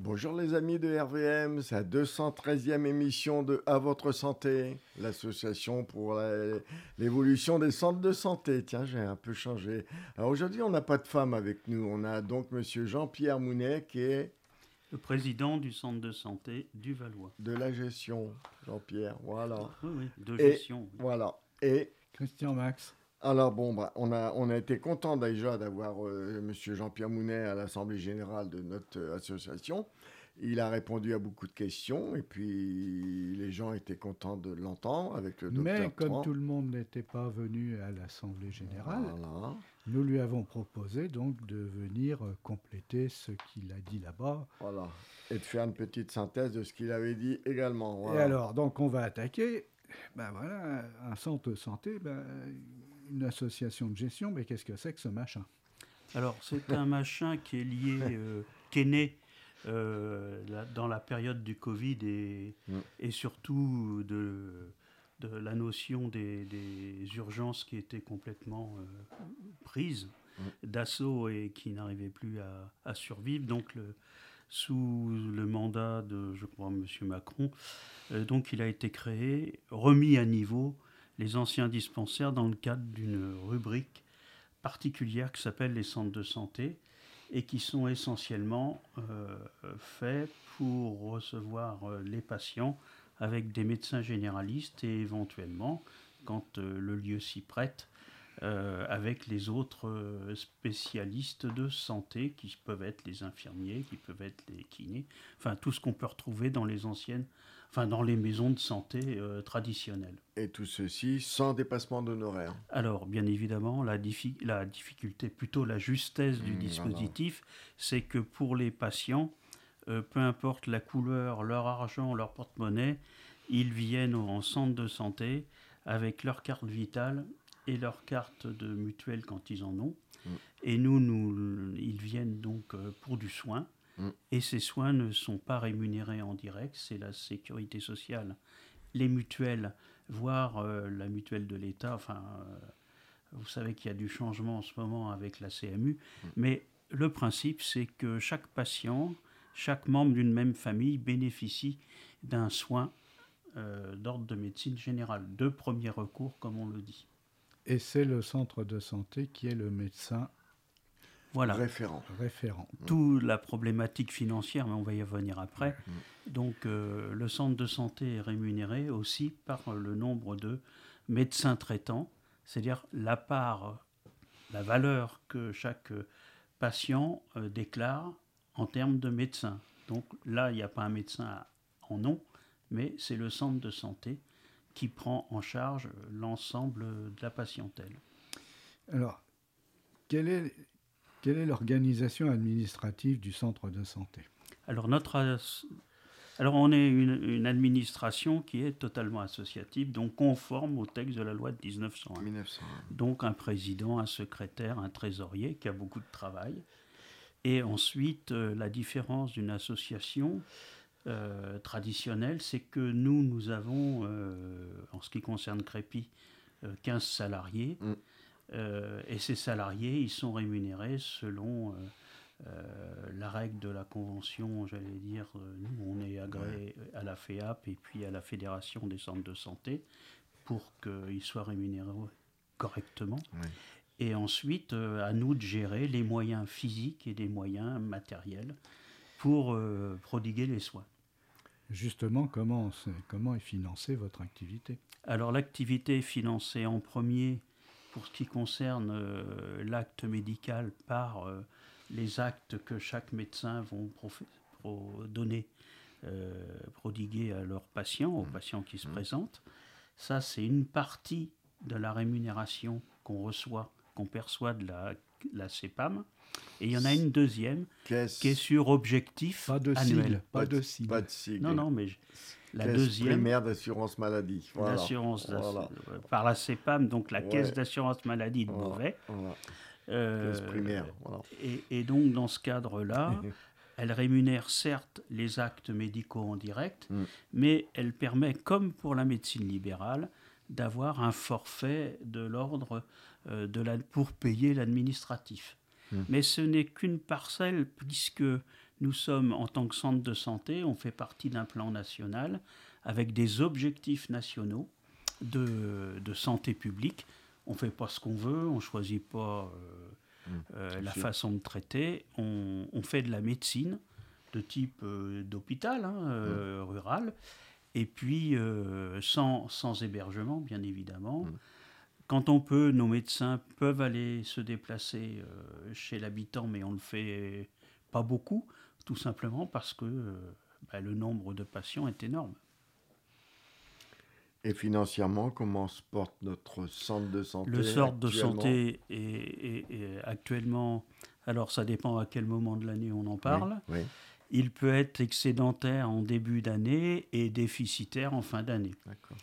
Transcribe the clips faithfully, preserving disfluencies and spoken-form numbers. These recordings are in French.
Bonjour les amis de R V M, c'est la deux cent treizième émission de À votre santé, l'association pour la- l'évolution des centres de santé. Tiens, j'ai un peu changé. Alors aujourd'hui, on n'a pas de femme avec nous. On a donc monsieur Jean-Pierre Mounet qui est Le président du centre de santé du Valois. de la gestion. Jean-Pierre, voilà. Oui, oui, de Et gestion. oui. voilà. Et Christian Max. alors bon, bah, on a, on a été content déjà d'avoir euh, monsieur Jean-Pierre Mounet à l'Assemblée Générale de notre euh, association. Il a répondu à beaucoup de questions et puis les gens étaient contents de l'entendre avec le docteur Mais comme Tran. tout le monde n'était pas venu à l'Assemblée générale, Voilà, nous lui avons proposé donc de venir euh, compléter ce qu'il a dit là-bas. voilà. Et de faire une petite synthèse de ce qu'il avait dit également. Voilà. Et alors, donc on va attaquer. Ben voilà, un centre de santé, ben, une association de gestion, mais qu'est-ce que c'est que ce machin? Alors, c'est un machin qui est lié, euh, qui est né euh, la- dans la période du Covid et, Mm. et surtout de, de la notion des, des urgences qui étaient complètement euh, prises d'assaut et qui n'arrivaient plus à, à survivre. Donc, le, sous le mandat de, je crois, M. Macron, euh, donc il a été créé, remis à niveau les anciens dispensaires dans le cadre d'une rubrique particulière qui s'appelle les centres de santé et qui sont essentiellement euh, faits pour recevoir euh, les patients avec des médecins généralistes et éventuellement, quand euh, le lieu s'y prête, euh, avec les autres euh, spécialistes de santé qui peuvent être les infirmiers, qui peuvent être les kinés, enfin tout ce qu'on peut retrouver dans les anciennes, enfin dans les maisons de santé euh, traditionnelles. Et tout ceci sans dépassement d'honoraires. Alors, bien évidemment, la, diffi- la difficulté, plutôt la justesse du Mmh, dispositif, c'est que pour les patients, euh, peu importe la couleur, leur argent, leur porte-monnaie, ils viennent en centre de santé avec leur carte vitale et leur carte de mutuelle quand ils en ont. Mm. Et nous, nous, ils viennent donc euh, pour du soin. Mm. Et ces soins ne sont pas rémunérés en direct, c'est la sécurité sociale. Les mutuelles, voire euh, la mutuelle de l'État, enfin, euh, vous savez qu'il y a du changement en ce moment avec la C M U, Mm. mais le principe, c'est que chaque patient, chaque membre d'une même famille bénéficie d'un soin euh, d'ordre de médecine générale, de premier recours, comme on le dit. Et c'est le centre de santé qui est le médecin Voilà. Référent. référent. Toute la problématique financière, mais on va y revenir après. Donc, euh, le centre de santé est rémunéré aussi par le nombre de médecins traitants, c'est-à-dire la part, la valeur que chaque patient euh, déclare en termes de médecins. Donc là, il n'y a pas un médecin en nom, mais c'est le centre de santé qui prend en charge l'ensemble de la patientèle. Alors, quelle est, quelle est l'organisation administrative du centre de santé? Alors, notre, as- alors on est une, une administration qui est totalement associative, donc conforme au texte de la loi de dix-neuf cent un. mille neuf cent un. Donc un président, un secrétaire, un trésorier qui a beaucoup de travail. Et ensuite, euh, la différence d'une association euh, traditionnelle, c'est que nous, nous avons, euh, en ce qui concerne Crépi, euh, quinze salariés. Mm. Euh, et ces salariés, ils sont rémunérés selon euh, euh, la règle de la convention, j'allais dire. euh, nous, on est agréé à la F E A P et puis à la Fédération des centres de santé pour qu'ils soient rémunérés correctement. Ouais. Et ensuite, euh, à nous de gérer les moyens physiques et les moyens matériels pour euh, prodiguer les soins. Justement, comment, c'est- comment est financée votre activité? Alors l'activité est financée en premier pour ce qui concerne euh, l'acte médical par euh, les actes que chaque médecin vont prof- pro- donner, euh, prodiguer à leurs patients, aux patients qui se présentent. Ça, c'est une partie de la rémunération qu'on reçoit, qu'on perçoit de la, la C E P A M. Et il y en a une deuxième Caisse. qui est sur objectif Pas de annuel. sigle, pas de sigle. Pas de sigle. Non, non, mais je- la Caisse deuxième, primaire d'assurance maladie. Voilà. l'assurance d'ass- Voilà. euh, par la C E P A M, donc la Ouais. caisse d'assurance maladie de Voilà. Beauvais. Voilà. Euh, Caisse primaire. Voilà. et, et donc, dans ce cadre-là, elle rémunère certes les actes médicaux en direct, Mm. mais elle permet, comme pour la médecine libérale, d'avoir un forfait de l'ordre euh, de la, pour payer l'administratif. Mm. Mais ce n'est qu'une parcelle, puisque Nous sommes, en tant que centre de santé, on fait partie d'un plan national avec des objectifs nationaux de, de santé publique. On ne fait pas ce qu'on veut, on ne choisit pas euh, mmh, euh, la façon de traiter. On, on fait de la médecine de type euh, d'hôpital, hein, euh, mmh. rural, et puis euh, sans, sans hébergement, bien évidemment. Mmh. Quand on peut, nos médecins peuvent aller se déplacer euh, chez l'habitant, mais on ne le fait pas beaucoup, tout simplement parce que euh, bah, le nombre de patients est énorme. Et financièrement, comment se porte notre centre de santé? Le centre de santé est, est, est actuellement, alors ça dépend à quel moment de l'année on en parle, oui, oui. Il peut être excédentaire en début d'année et déficitaire en fin d'année. D'accord.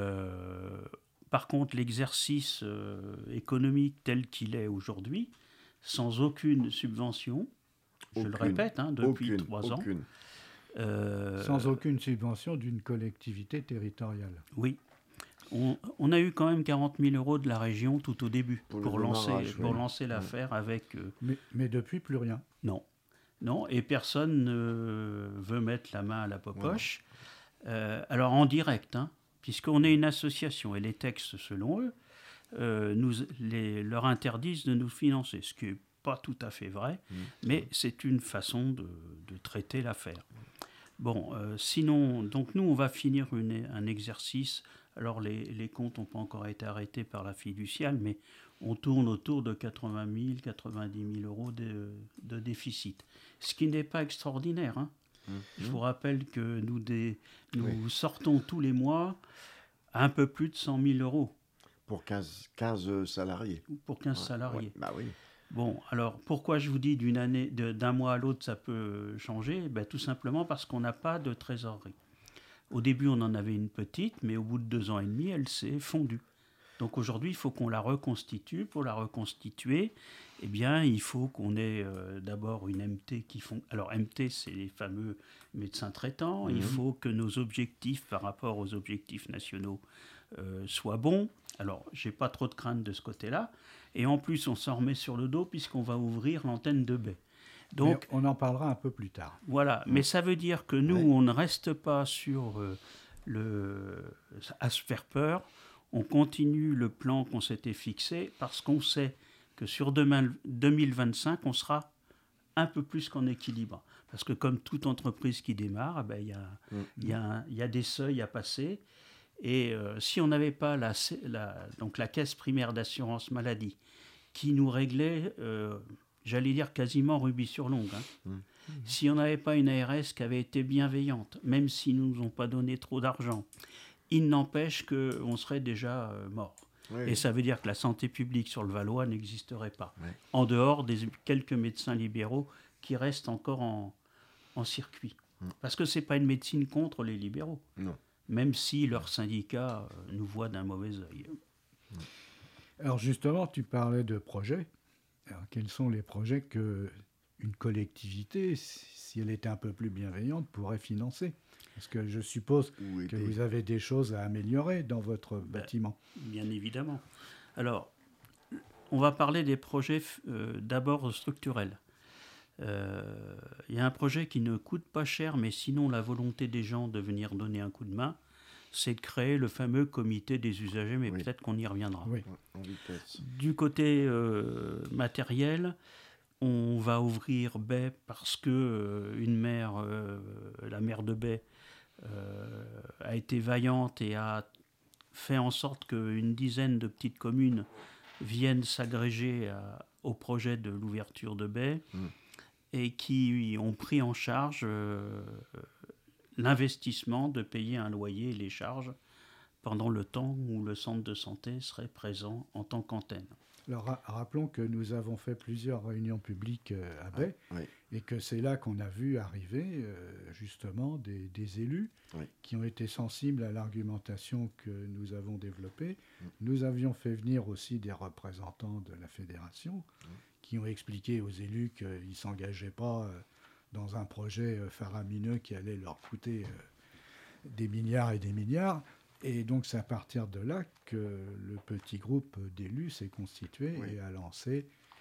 Euh, par contre, l'exercice euh, économique tel qu'il est aujourd'hui, sans aucune subvention, aucune, je le répète, hein, depuis aucune, trois ans. Aucune. Euh, sans aucune subvention d'une collectivité territoriale. Oui. On, on a eu quand même quarante mille euros de la région tout au début pour, pour lancer, pour oui. lancer l'affaire oui. avec... Euh, mais, mais depuis, plus rien. Non. Non, et personne ne veut mettre la main à la popoche. Ouais. Euh, alors en direct, hein, puisqu'on est une association et les textes, selon eux, euh, nous, les, leur interdisent de nous financer, ce qui n'est pas tout à fait vrai, mmh. mais c'est une façon de, de traiter l'affaire. Bon, euh, sinon, donc nous, on va finir une, un exercice. Alors les, les comptes n'ont pas encore été arrêtés par la fiduciale, mais on tourne autour de quatre-vingt mille, quatre-vingt-dix mille euros de, de déficit. Ce qui n'est pas extraordinaire. Hein. Mmh. Je vous rappelle que nous, des, nous oui. sortons tous les mois à un peu plus de cent mille euros. Pour quinze, quinze salariés. Pour quinze ouais. salariés. Ouais. Bah oui. Bon, alors pourquoi je vous dis d'une année, de, d'un mois à l'autre ça peut changer? Ben, tout simplement parce qu'on n'a pas de trésorerie. Au début, on en avait une petite, mais au bout de deux ans et demi, elle s'est fondue. Donc aujourd'hui, il faut qu'on la reconstitue. Pour la reconstituer, eh bien, il faut qu'on ait euh, d'abord une M T qui font. Alors M T, c'est les fameux médecins traitants. Mmh. Il faut que nos objectifs par rapport aux objectifs nationaux euh, soient bons. Alors, j'ai pas trop de crainte de ce côté-là. Et en plus, on s'en remet sur le dos puisqu'on va ouvrir l'antenne de baie. Donc, mais on en parlera un peu plus tard. Voilà, mmh. mais ça veut dire que nous, ouais. on ne reste pas sur euh, le à se faire peur. On continue le plan qu'on s'était fixé parce qu'on sait que sur deux mille vingt-cinq, on sera un peu plus qu'en équilibre. Parce que comme toute entreprise qui démarre, ben, y a, mmh. y a, y a des seuils à passer. Et euh, si on n'avait pas la, la, donc la caisse primaire d'assurance maladie qui nous réglait, euh, j'allais dire quasiment rubis sur l'ongle, hein. Mmh. Mmh. Si on n'avait pas une A R S qui avait été bienveillante, même s'ils ne nous ont pas donné trop d'argent, il n'empêche qu'on serait déjà euh, mort. Oui, et oui. ça veut dire que la santé publique sur le Valois n'existerait pas, oui. en dehors des quelques médecins libéraux qui restent encore en, en circuit. Mmh. Parce que ce n'est pas une médecine contre les libéraux, non. même si leurs syndicats euh, nous voient d'un mauvais œil. Mmh. Alors justement, tu parlais de projets. Alors, quels sont les projets qu'une collectivité, si elle était un peu plus bienveillante, pourrait financer ? Parce que je suppose oui, que des... vous avez des choses à améliorer dans votre ben, bâtiment. Bien évidemment. Alors, on va parler des projets euh, d'abord structurels. Il euh, y a un projet qui ne coûte pas cher, mais sinon la volonté des gens de venir donner un coup de main, c'est de créer le fameux comité des usagers, mais oui. peut-être qu'on y reviendra. Oui. Du côté euh, matériel, on va ouvrir Baie parce que euh, une maire, euh, la maire de Baie, Euh, a été vaillante et a fait en sorte qu'une dizaine de petites communes viennent s'agréger à, au projet de l'ouverture de Baie mmh. et qui ont pris en charge euh, l'investissement de payer un loyer et les charges pendant le temps où le centre de santé serait présent en tant qu'antenne. Alors, ra- rappelons que nous avons fait plusieurs réunions publiques euh, à Baie, ah, oui. et que c'est là qu'on a vu arriver euh, justement des, des élus oui. qui ont été sensibles à l'argumentation que nous avons développée. Mm. Nous avions fait venir aussi des représentants de la fédération mm. qui ont expliqué aux élus qu'ils ne s'engageaient pas euh, dans un projet euh, faramineux qui allait leur coûter euh, des milliards et des milliards. Et donc, c'est à partir de là que le petit groupe d'élus s'est constitué oui. et a lancé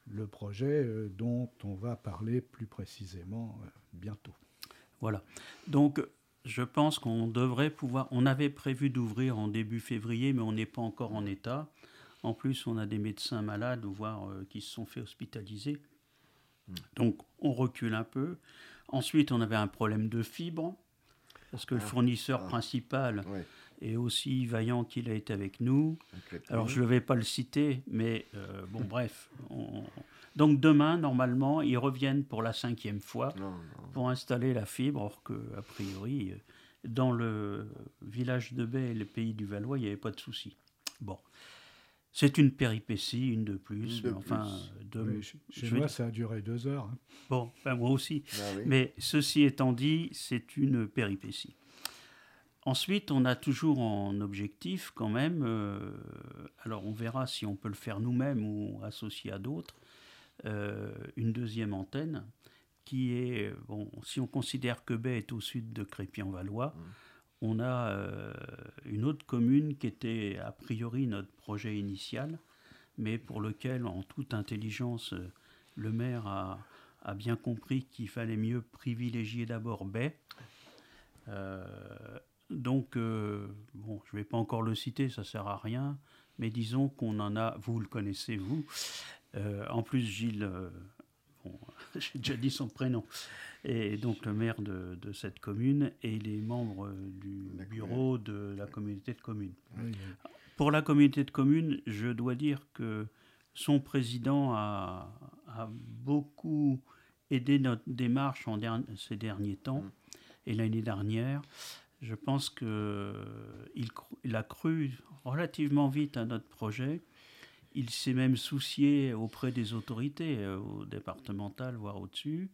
le projet euh, dont on va parler plus précisément euh, bientôt. Voilà. Donc, je pense qu'on devrait pouvoir... On avait prévu d'ouvrir en début février, mais on n'est pas encore en état. En plus, on a des médecins malades, voire euh, qui se sont fait hospitaliser. Donc, on recule un peu. Ensuite, on avait un problème de fibres, parce que le fournisseur ah. principal oui. est aussi vaillant qu'il a été avec nous. Okay. Alors, je ne vais pas le citer, mais euh, bon, bref. On... Donc, demain, normalement, ils reviennent pour la cinquième fois non, non. pour installer la fibre, or qu'a priori, dans le village de Baie et le pays du Valois, il n'y avait pas de souci. Bon. C'est une péripétie, une de plus. Une de mais enfin, plus. De, oui, chez moi, dire... ça a duré deux heures. Hein. Bon, ben moi aussi. Ah, oui. Mais ceci étant dit, c'est une péripétie. Ensuite, on a toujours en objectif quand même, euh, alors on verra si on peut le faire nous-mêmes ou associer à d'autres, euh, une deuxième antenne qui est, bon, si on considère que Baie est au sud de Crépy-en-Valois, mmh. on a euh, une autre commune qui était a priori notre projet initial, mais pour lequel, en toute intelligence, le maire a, a bien compris qu'il fallait mieux privilégier d'abord Baie. Euh, donc, euh, bon, je ne vais pas encore le citer, ça ne sert à rien, mais disons qu'on en a, vous le connaissez, vous. Euh, en plus, Gilles, euh, bon, j'ai déjà dit son prénom. Et donc le maire de, de cette commune et les membres du bureau de la communauté de communes. Oui, oui. Pour la communauté de communes, je dois dire que son président a, a beaucoup aidé notre démarche en der- ces derniers temps. Mmh. Et l'année dernière, je pense qu'il il a cru relativement vite à notre projet. Il s'est même soucié auprès des autorités, au départemental, voire au-dessus.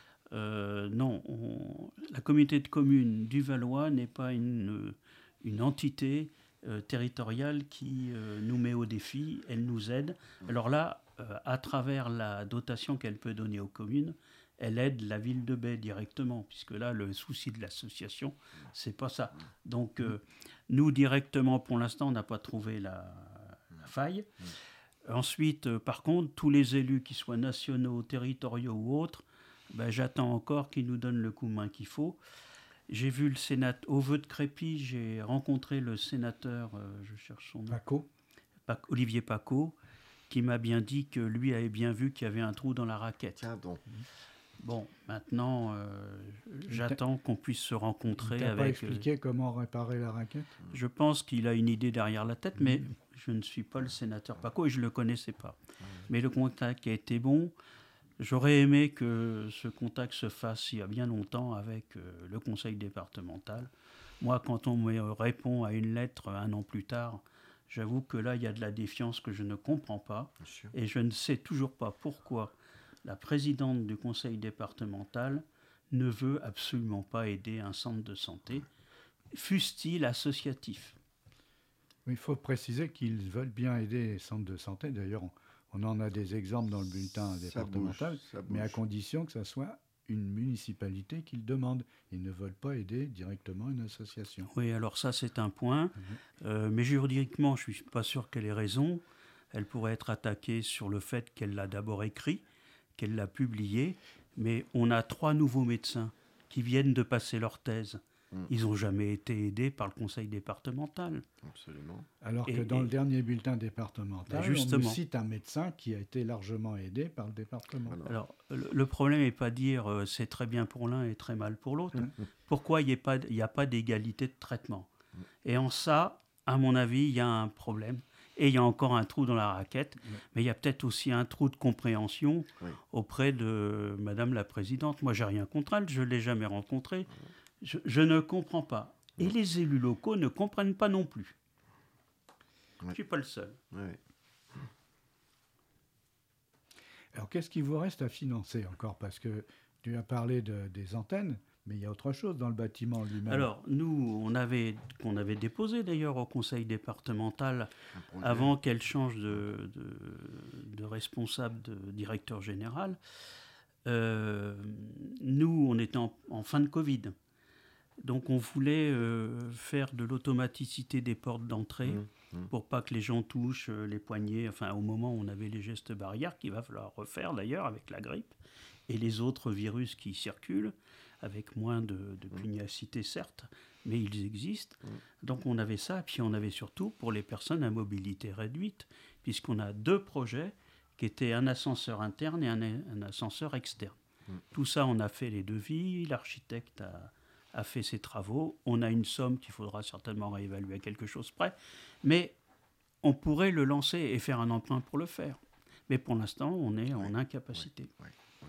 Euh, non, on, la communauté de communes du Valois n'est pas une, une entité euh, territoriale qui euh, nous met au défi, elle nous aide. Alors là, euh, à travers la dotation qu'elle peut donner aux communes, elle aide la ville de Baie directement, puisque là, le souci de l'association, c'est pas ça. Donc, euh, nous, directement, pour l'instant, on n'a pas trouvé la, la faille. Ensuite, euh, par contre, tous les élus, qu'ils soient nationaux, territoriaux ou autres, ben, j'attends encore qu'ils nous donnent le coup de main qu'il faut. J'ai vu le sénateur, au vœu de Crépy, j'ai rencontré le sénateur, euh, je cherche son nom. Paco. Pac, Olivier Paco, qui m'a bien dit que lui avait bien vu qu'il y avait un trou dans la raquette. Tiens donc. Bon, maintenant, euh, j'attends qu'on puisse se rencontrer. Tu n'as avec. pas expliqué euh, comment réparer la raquette ? Je pense qu'il a une idée derrière la tête, mais mmh. je ne suis pas le sénateur Paco et je ne le connaissais pas. Mmh. Mais le contact a été bon. J'aurais aimé que ce contact se fasse il y a bien longtemps avec euh, le conseil départemental. Moi, quand on me répond à une lettre un an plus tard, j'avoue que là, il y a de la défiance que je ne comprends pas. Et je ne sais toujours pas pourquoi la présidente du conseil départemental ne veut absolument pas aider un centre de santé, fût-il associatif. Il faut préciser qu'ils veulent bien aider les centres de santé. D'ailleurs, on, on en a des exemples dans le bulletin départemental, bouge, mais à condition que ça soit une municipalité qui le demande. Ils ne veulent pas aider directement une association. Oui, alors ça, c'est un point. Mmh. Euh, mais juridiquement, je ne suis pas sûr qu'elle ait raison. Elle pourrait être attaquée sur le fait qu'elle l'a d'abord écrit, qu'elle l'a publié. Mais on a trois nouveaux médecins qui viennent de passer leur thèse. Mmh. Ils n'ont jamais été aidés par le conseil départemental. Absolument. Alors que et, dans et, le dernier bulletin départemental, on nous cite un médecin qui a été largement aidé par le département. Alors, Alors le, le problème n'est pas de dire euh, c'est très bien pour l'un et très mal pour l'autre. Mmh. Pourquoi il n'y a, a pas d'égalité de traitement ? Mmh. Et en ça, à mon avis, il y a un problème. Et il y a encore un trou dans la raquette, oui. mais il y a peut-être aussi un trou de compréhension oui. auprès de Madame la Présidente. Moi, je n'ai rien contre elle, je ne l'ai jamais rencontrée. Oui. Je, je ne comprends pas. Et les élus locaux ne comprennent pas non plus. Oui. Je ne suis pas le seul. Oui. Alors, qu'est-ce qu'il vous reste à financer encore ? Parce que tu as parlé de, des antennes, mais il y a autre chose dans le bâtiment lui-même. Alors, nous, on avait, qu'on avait déposé d'ailleurs au conseil départemental avant qu'elle change de, de, de responsable, de directeur général. Euh, nous, on était en, en fin de Covid. Donc on voulait euh, faire de l'automaticité des portes d'entrée Mmh, mmh. pour pas que les gens touchent euh, les poignets. Enfin, au moment où on avait les gestes barrières, qu'il va falloir refaire d'ailleurs avec la grippe et les autres virus qui circulent, avec moins de, de pugnacité certes, mais ils existent. Mmh. Donc on avait ça, et puis on avait surtout pour les personnes à mobilité réduite, puisqu'on a deux projets qui étaient un ascenseur interne et un, un ascenseur externe. Mmh. Tout ça, on a fait les devis, l'architecte a, a fait ses travaux, on a une somme qu'il faudra certainement réévaluer à quelque chose près, mais on pourrait le lancer et faire un emprunt pour le faire. Mais pour l'instant, on est en Oui, incapacité. oui, oui.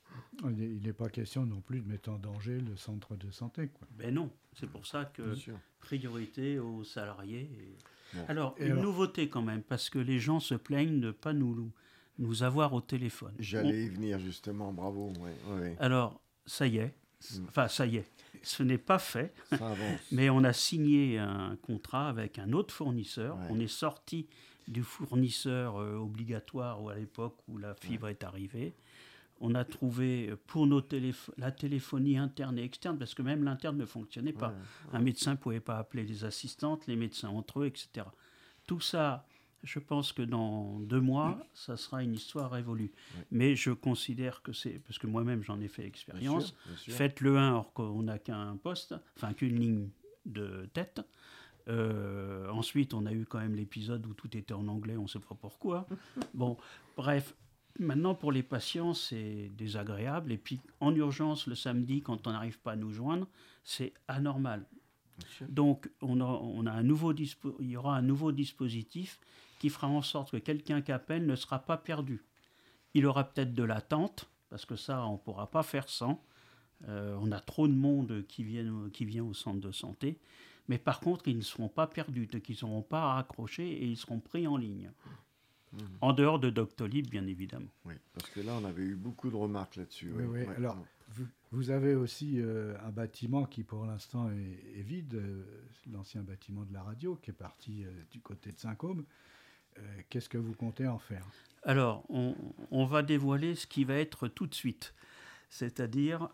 Il n'est pas question non plus de mettre en danger le centre de santé, quoi. Ben non, c'est pour ça que Bien sûr. priorité aux salariés. Et... Bon. Alors, Et une alors nouveauté quand même, parce que les gens se plaignent de ne pas nous, nous avoir au téléphone. J'allais y venir justement, bravo. Oui, oui, oui. Alors, ça y est, Mm. enfin ça y est, ce n'est pas fait, Ça avance. mais on a signé un contrat avec un autre fournisseur. Ouais. On est sorti du fournisseur euh, obligatoire ou à l'époque où la fibre est arrivée. On a trouvé euh, pour nos téléph- la téléphonie interne et externe, parce que même l'interne ne fonctionnait pas. Ouais, Un médecin ne pouvait pas appeler les assistantes, les médecins entre eux, et cetera. Tout ça, je pense que dans deux mois, ça sera une histoire révolue. Ouais. Mais je considère que c'est... Parce que moi-même, j'en ai fait bien l'expérience. sûr, bien sûr. Faites le un, or qu'on n'a qu'un poste, enfin qu'une ligne de tête. Euh, ensuite, on a eu quand même l'épisode où tout était en anglais, on ne sait pas pourquoi. Bon, bref, maintenant pour les patients, c'est désagréable. Et puis en urgence, le samedi, quand on n'arrive pas à nous joindre, c'est anormal. Bien sûr. Donc, on, a, on a un nouveau dispo- il y aura un nouveau dispositif qui fera en sorte que quelqu'un qui appelle ne sera pas perdu. Il aura peut-être de l'attente, parce que ça, on ne pourra pas faire sans. Euh, on a trop de monde qui, viennent, qui vient au centre de santé. Mais par contre, ils ne seront pas perdus, donc ils n'auront pas à raccrocher et ils seront pris en ligne. Mmh. En dehors de Doctolib, bien évidemment. Oui, parce que là, on avait eu beaucoup de remarques là-dessus. Oui, oui. Ouais, Alors, ouais. vous, vous avez aussi euh, un bâtiment qui, pour l'instant, est, est vide, euh, l'ancien bâtiment de la radio, qui est parti euh, du côté de Saint-Côme. Euh, Qu'est-ce que vous comptez en faire? Alors, on, on va dévoiler ce qui va être tout de suite. C'est-à-dire,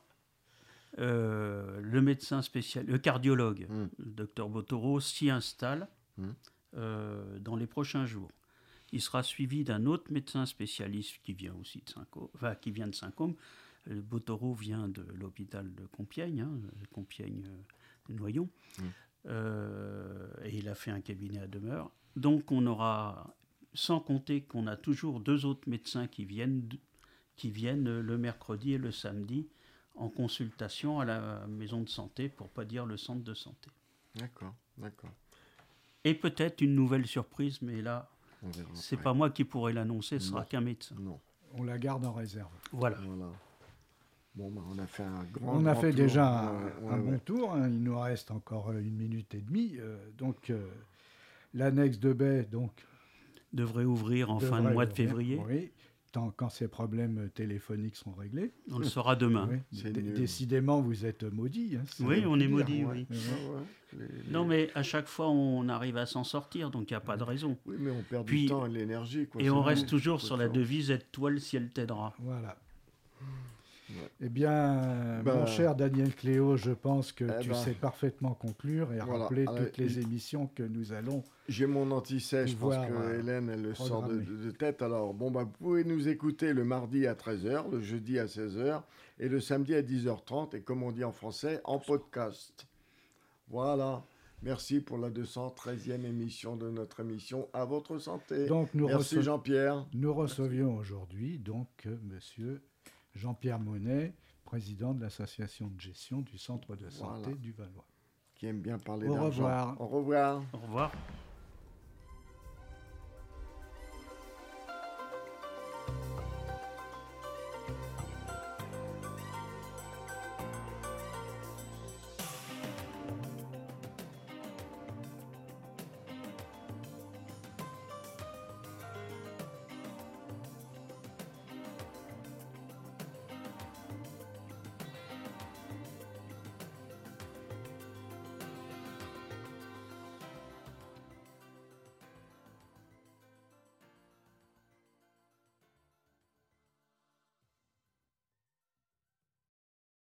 euh, le médecin spécial, le cardiologue, Mm. le docteur Botoro, s'y installe Mm. euh, dans les prochains jours. Il sera suivi d'un autre médecin spécialiste qui vient aussi de Saint-Côme, enfin, qui vient de Saint-Côme. Le Botoro vient de l'hôpital de Compiègne, hein, Compiègne-Noyon, Mm. euh, et il a fait un cabinet à demeure. Donc on aura, sans compter qu'on a toujours deux autres médecins qui viennent, qui viennent le mercredi et le samedi en consultation à la maison de santé, pour ne pas dire le centre de santé. D'accord, d'accord. Et peut-être une nouvelle surprise, mais là, On verra c'est après. pas moi qui pourrai l'annoncer, ce sera Non. qu'un médecin. Non, On la garde en réserve. Voilà. voilà. Bon, bah, on a fait un grand On a grand fait tour. déjà un, Ouais, ouais, un bon ouais. tour, hein. Il nous reste encore une minute et demie. euh, donc, euh, l'annexe de baie, donc, Devrait ouvrir en fin de devrait mois de ouvrir, février. Oui, tant, quand ces problèmes téléphoniques sont réglés. On le saura demain. Oui. C'est Dé- nul. Décidément, vous êtes maudits. Hein, c'est Oui, le on plus est dire. maudits, Ouais, oui. ouais, ouais. Les- Non, les- mais à chaque fois, on arrive à s'en sortir, donc il n'y a pas de raison. Oui, mais on perd Puis- du temps et de l'énergie. quoi. Et C'est on vrai. reste toujours Faut sur la faire- devise « Aide-toi, le ciel t'aidera Voilà. Ouais. Eh bien, Bah, mon cher Daniel Cléo, je pense que eh tu ben, sais parfaitement conclure et voilà. rappeler Alors, toutes les il- émissions que nous allons. J'ai mon anti-sèche parce pouvoir, que euh, Hélène, elle le sort de, programmer. de tête. Alors, bon, bah, vous pouvez nous écouter le mardi à treize heures, le jeudi à seize heures et le samedi à dix heures trente. Et comme on dit en français, en podcast. Voilà. Merci pour la deux cent treizième émission de notre émission À votre santé. Donc, nous, Merci rece- Jean-Pierre. nous recevions aujourd'hui donc euh, Monsieur Jean-Pierre Monet, président de l'association de gestion du centre de santé Voilà. du Valois. Qui aime bien parler Au d'argent. revoir. Au revoir. Au revoir.